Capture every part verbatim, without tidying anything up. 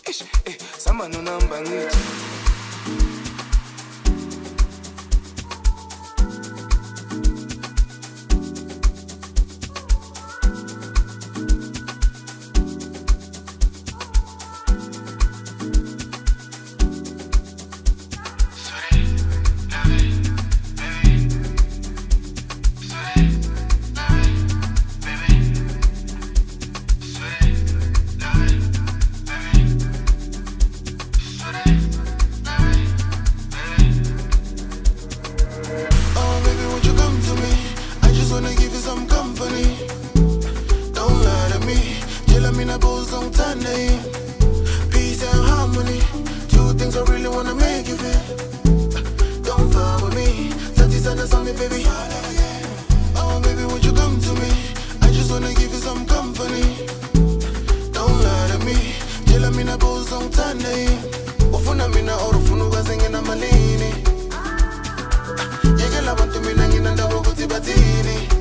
Ish, eh, sama no namba ngithi. Peace and harmony, two things I really wanna make you feel. Don't fuck with me, thirty seconds on me, baby. Oh, baby, won't you come to me? I just wanna give you some company. Don't lie to me, tell me na boss on Sunday. Ufuna mina or ufunu gazenge na malini. Yeke la bantu mina ngina ndabo kuti batini.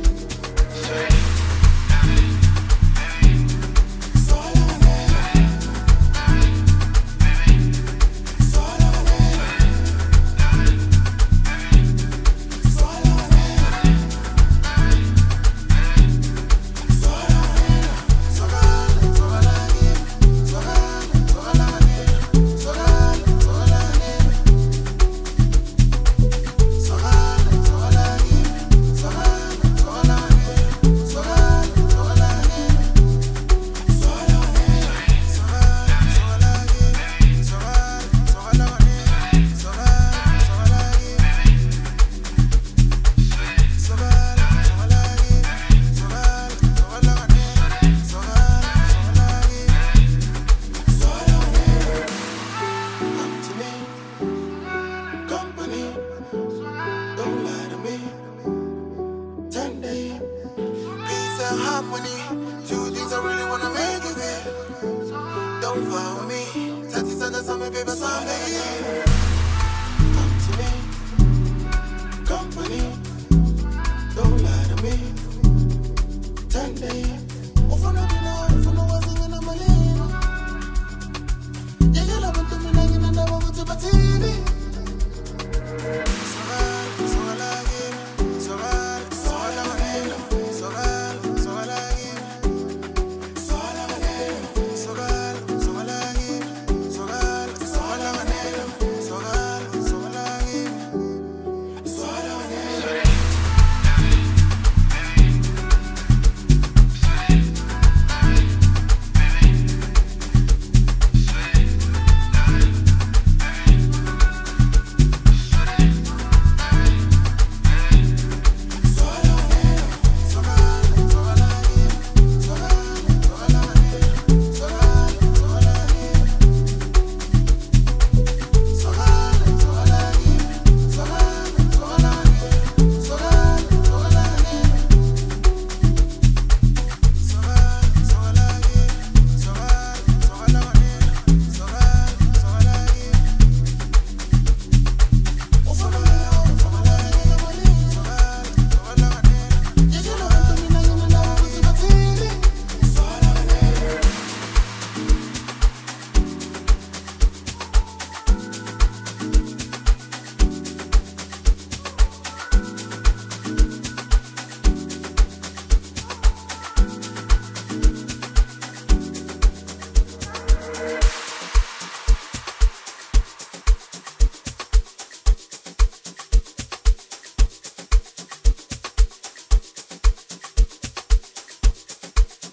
Harmony, two things I really wanna make you feel. Don't follow me, thirty seconds on me, baby, someday. Come to me, company, don't lie to me. Sunday, ufuna mina, ufuna wazinga na malini. Yeke la bantu mina ngina ndabo kuti batini.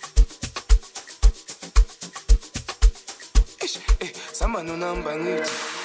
Ish, eh, sama no namba ngithi.